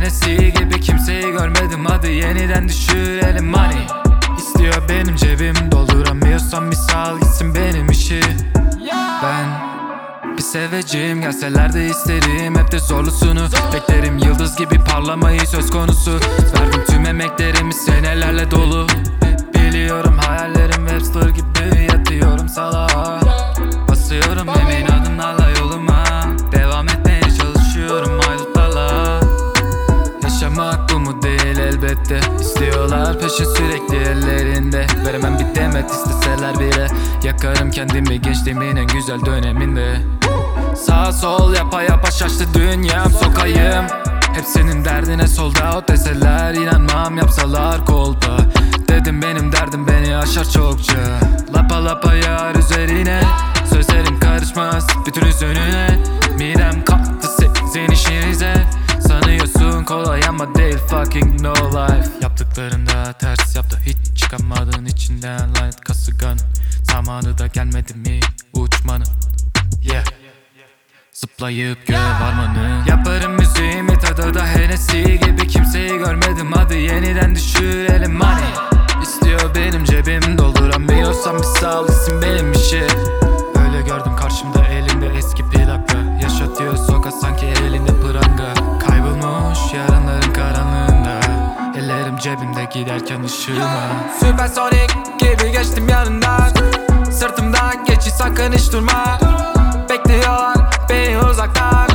Hennessy gibi kimseyi görmedim, hadi yeniden düşürelim money. İstiyor benim cebim, dolduramıyorsam misal gitsin benim işi. Ben bir seveceğim, gelseler de isterim hep de zorlusunu. Beklerim yıldız gibi parlamayı söz konusu. Verdim tüm emeklerimi senelerle dolu. Biliyorum hayallerim Webster gibi, yatıyorum salağa. Basıyorum emin adımlarla yoluma, devam etmeye çalışıyorum haydutlarla. Yaşamak bu mu değil elbette, İstiyorlar peşin sürekli ellerinde. Veremem bir demet isteseler bile, yakarım kendimi gençliğimin en güzel döneminde. Sağ sol yapa yapa şaştı dünyam, sokayım. Hep senin derdine sold out deseler inanmam, yapsalar kolpa. Dedim benim derdim beni aşar çokça. Lapa lapa yağar üzerine, sözlerim karışmaz bütün üzününe. Midem kalktı sizin işinize, sanıyorsun kolay ama değil fucking no life. Yaptıklarında ters yaptı, hiç çıkamadın içinden lanet kasıgan. Zamanı da gelmedi mi uçmanın, yeah. Zıplayıp göğe varmanın. Yaparım müziğimi tadı da Hennessy gibi kimseyi görmedim, hadi yeniden düşürelim money. İstiyor benim cebim, dolduramıyorsam misal gitsin benim işi. Öyle gördüm karşımda elinde eski plaka, yaşatıyor sokak sanki elinde pranga. Kaybolmuş yarınların karanlığında, ellerim cebimde giderken ışığıma. Süpersonik gibi geçtim yanından, sırtımdan geçi sakın hiç durma. Bekliyorlar beni uzaktan.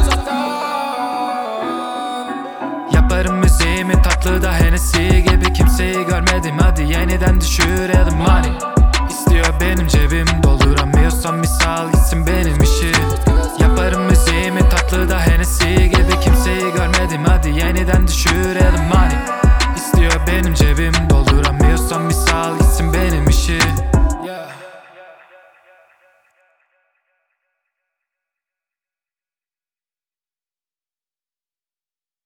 Yaparım müziğimi tatlı da Hennessy gibi kimseyi görmedim, hadi yeniden düşürelim money.